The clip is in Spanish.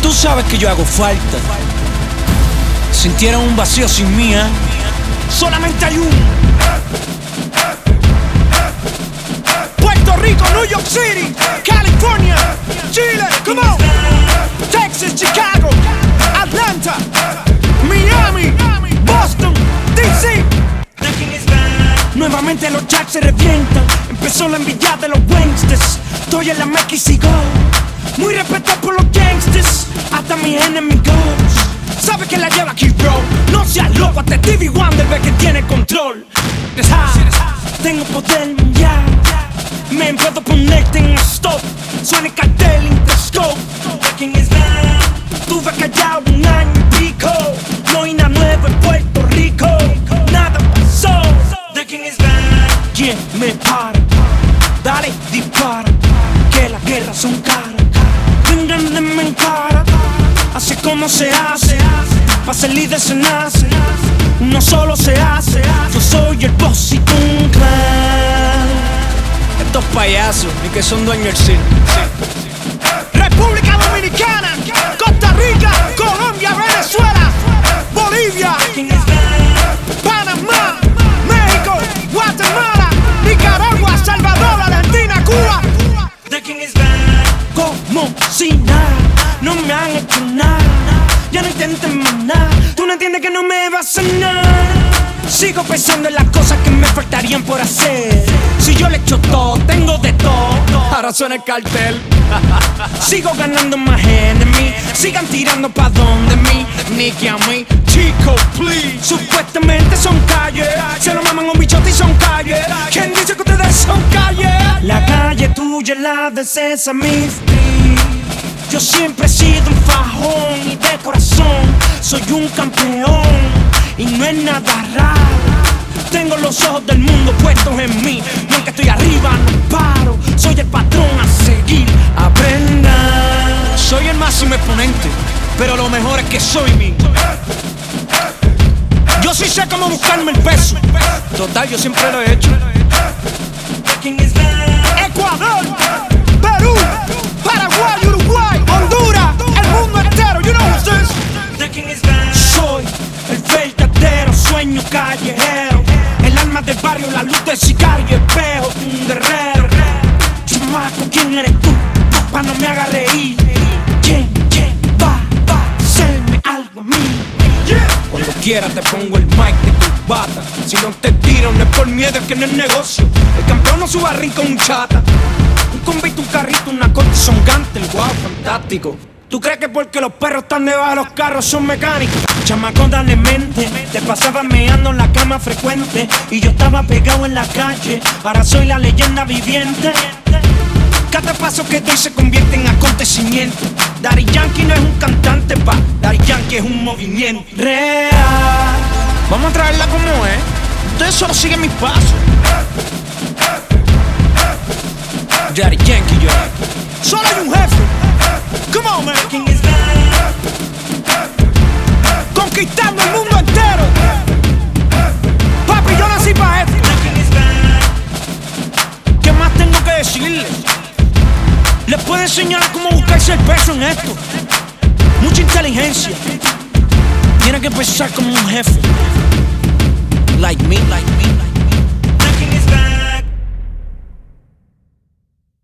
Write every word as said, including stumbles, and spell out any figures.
Tú sabes que yo hago falta. Sintieron un vacío sin mí, ¿eh? Solamente hay un Puerto Rico, New York City, California, Chile, come on, Texas, Chicago, Atlanta, Miami, Boston, D C. Nuevamente los jacks se revientan. Empezó la envidia de los gangsters. Estoy en la Mex y sigo muy respetado por los gangsters, hasta mis enemigos. Sabe que la lleva aquí, bro. No seas loco, hasta Stevie Wonder ve que tiene control. Ja, tengo poder mundial. Me puedo ponerte en stop. Suena el cartel Interscope. Tuve callado un año y pico. No hay nada nuevo en Puerto Rico. Nada pasó. ¿Quién me para? Dale, dispara. Que las guerras son caras. Vengan de mi cara. Así como se hace. Pa' ser líder se nace. No solo se hace. Yo soy el boss y tú un clan. Estos payasos, ni que son dueños del circo. República Dominicana, Costa Rica, Colombia, Venezuela, Bolivia, Panamá, México, Guatemala, Nicaragua, Salvador, Argentina, Cuba. Como si nada, no me han hecho nada. Ya no intenten más nada. Tú no entiendes que no me vas a nada. Sigo pensando en las cosas que me faltarían por hacer. Si yo le echo todo, tengo de todo. Ahora suena el cartel. Sigo ganando más enemy. Sigan tirando pa' donde mí, ni que a mí. Chico, please. Supuestamente son calles. Se lo maman un bichote y son calles. ¿Quién dice que ustedes son calles? La calle tuya es la de Sesame Street. Yo siempre he sido un fajón y de corazón soy un campeón. Y no es nada raro. Tengo los ojos del mundo puestos en mí. Y aunque estoy arriba no paro. Soy el patrón a seguir. Aprendan. Soy el máximo exponente, pero lo mejor es que soy mí. Yo sí sé cómo buscarme el peso. Total, yo siempre lo he hecho. Ecuador, Perú, Paraguay, Uruguay, Honduras, el mundo entero. You know who's this? Soy el verdadero sueño callejero. El alma del barrio, la luz del sicario, espejo de un guerrero. Chamaco, ¿quién eres tú? Papá, no me haga reír. ¿Quién, quién va, va a hacerme algo a mí? Yeah. Cuando quiera te pongo el mic de tu bata. Si no te tiro no es por miedo, es que no es negocio. El campeón no suba ring con un chata. Un convito, un carrito, una corte son gantel. Wow, fantástico. ¿Tú crees que porque los perros están debajo de los carros son mecánicos? Chamaco, dale mente. Te pasaba meando en la cama frecuente y yo estaba pegado en la calle. Ahora soy la leyenda viviente. Cada paso que doy se convierte en acontecimiento. Daddy Yankee no es un cantante, pa. Daddy Yankee es un movimiento real. Vamos a traerla como es. Ustedes solo siguen mis pasos. Daddy Yankee, yo. Solo hay un jefe. Come on, man. Conquistando el mundo entero. Papi, yo nací pa' esto. ¿Qué más tengo que decirles? Les puedo enseñar a cómo buscarse el peso en esto. Mucha inteligencia. Tiene que pensar como un jefe. Like me, like me.